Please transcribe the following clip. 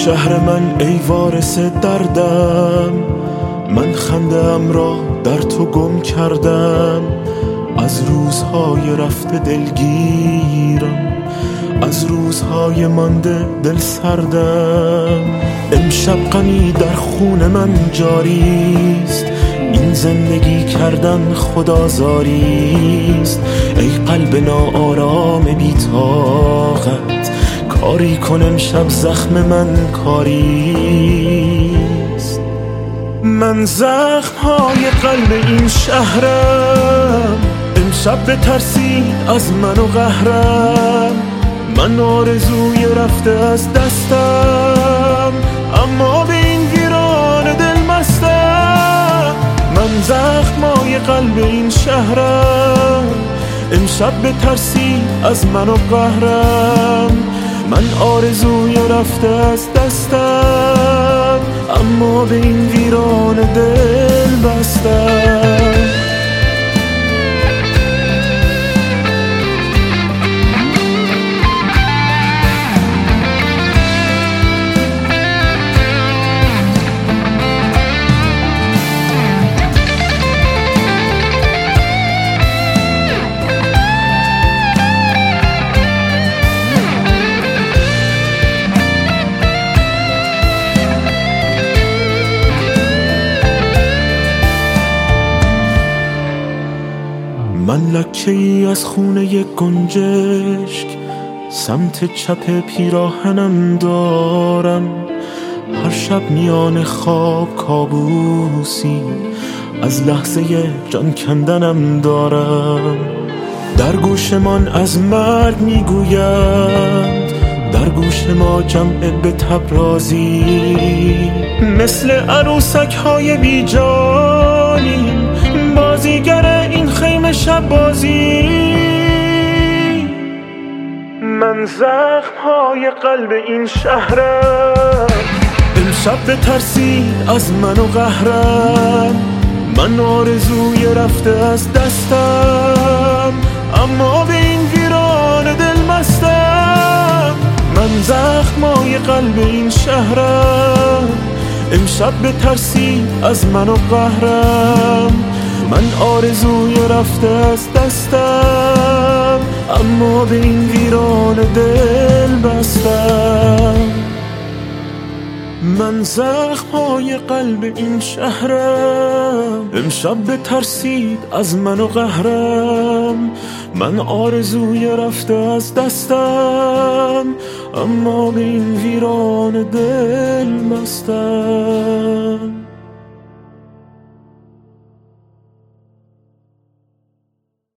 شهر من ای وارث دردم، من خنده‌ام را در تو گم کردم. از روزهای رفته دلگیرم، از روزهای مانده دل سردم. امشب غمی در خون من جاریست، این زندگی کردن خدازاریست. ای قلب ناآرام بی طاقت، کاری کن امشب زخم من کاریست. من زخم‌های قلب این شهرم، امشب بترسید از من و قهرم. من آرزوی رفته از دستم، اما به این ویران دل مستم. من زخمای قلب این شهرم، امشب بترسید از من و قهرم. من آرزوی رفته از دستم، اما به این ویران دل بستم. من لکه ای از خونه گنجشک، سمت چپ پیراهنم دارم. هر شب میان خواب کابوسی، از لحظه جان کندنم دارم. در گوش من از مرگ میگویند، در گوش ما جمع به تبرازی. مثل عروسک های بی جانیم، بازیگر این خیمه شب بازی. من زخم‌های قلب این شهرم، امشب بترسید از من و قهرم. من آرزوی رفته از دستم، اما به این ویران دل مستم. من زخم‌های قلب این شهرم، امشب بترسید از من و قهرم. من آرزوی رفته از دستم، اما به این ویران دل بستم. من زخم‌های قلب این شهرم، امشب بترسید از من و قهرم. من آرزوی رفته از دستم، اما به این ویران دل بستم.